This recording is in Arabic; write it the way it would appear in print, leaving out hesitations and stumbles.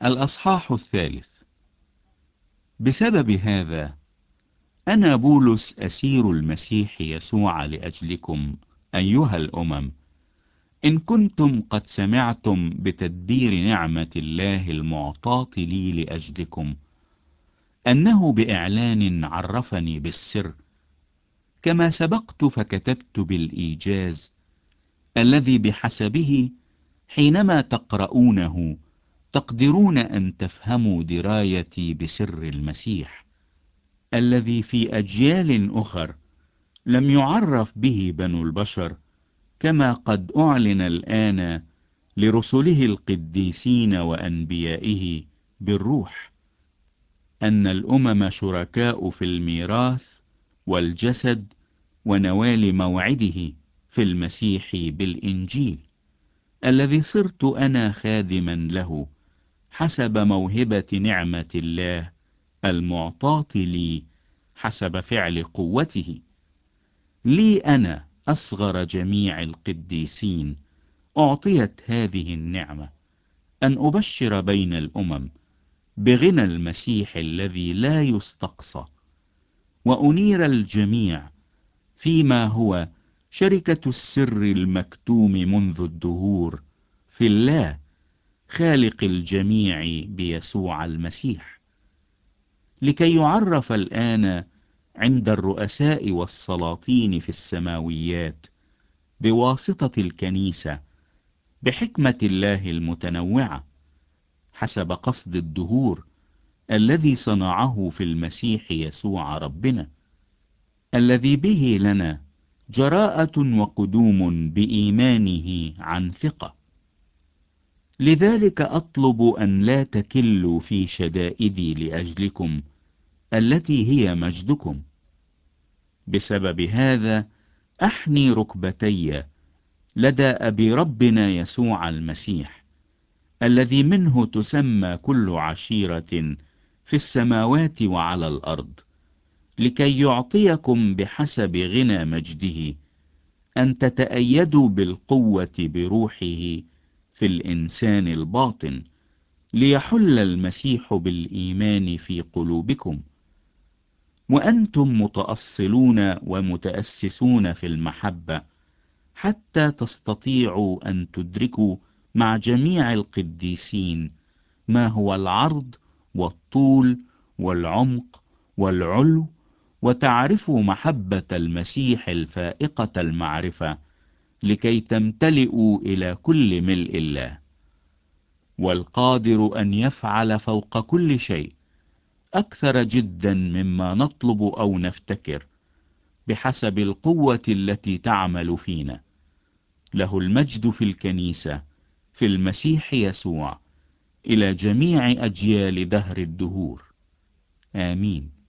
الأصحاح 3. بسبب هذا أنا بولس أسير المسيح يسوع لأجلكم أيها الأمم، إن كنتم قد سمعتم بتدبير نعمة الله المعطاة لي لأجلكم، أنه بإعلان عرفني بالسر، كما سبقت فكتبت بالإيجاز، الذي بحسبه حينما تقرؤونه تقدرون أن تفهموا درايتي بسر المسيح، الذي في أجيال أخر لم يعرف به بنو البشر، كما قد أعلن الآن لرسله القديسين وأنبيائه بالروح، أن الأمم شركاء في الميراث والجسد ونوال موعده في المسيح بالإنجيل، الذي صرت أنا خادما له حسب موهبة نعمة الله المعطاة لي حسب فعل قوته. لي أنا أصغر جميع القديسين أعطيت هذه النعمة، أن أبشر بين الأمم بغنى المسيح الذي لا يستقصى، وأنير الجميع فيما هو شركة السر المكتوم منذ الدهور في الله خالق الجميع بيسوع المسيح، لكي يعرف الآن عند الرؤساء والسلاطين في السماويات بواسطة الكنيسة بحكمة الله المتنوعة حسب قصد الدهور الذي صنعه في المسيح يسوع ربنا، الذي به لنا جراءة وقدوم بإيمانه عن ثقة. لذلك أطلب أن لا تكلوا في شدائدي لأجلكم التي هي مجدكم. بسبب هذا أحني ركبتي لدى أبي ربنا يسوع المسيح، الذي منه تسمى كل عشيرة في السماوات وعلى الأرض، لكي يعطيكم بحسب غنى مجده أن تتأيدوا بالقوة بروحه في الإنسان الباطن، ليحل المسيح بالإيمان في قلوبكم، وأنتم متأصلون ومتأسسون في المحبة، حتى تستطيعوا أن تدركوا مع جميع القديسين ما هو العرض والطول والعمق والعلو، وتعرفوا محبة المسيح الفائقة المعرفة، لكي تمتلئوا إلى كل ملء الله، والقادر أن يفعل فوق كل شيء أكثر جدا مما نطلب أو نفتكر، بحسب القوة التي تعمل فينا. له المجد في الكنيسة في المسيح يسوع إلى جميع أجيال دهر الدهور. آمين.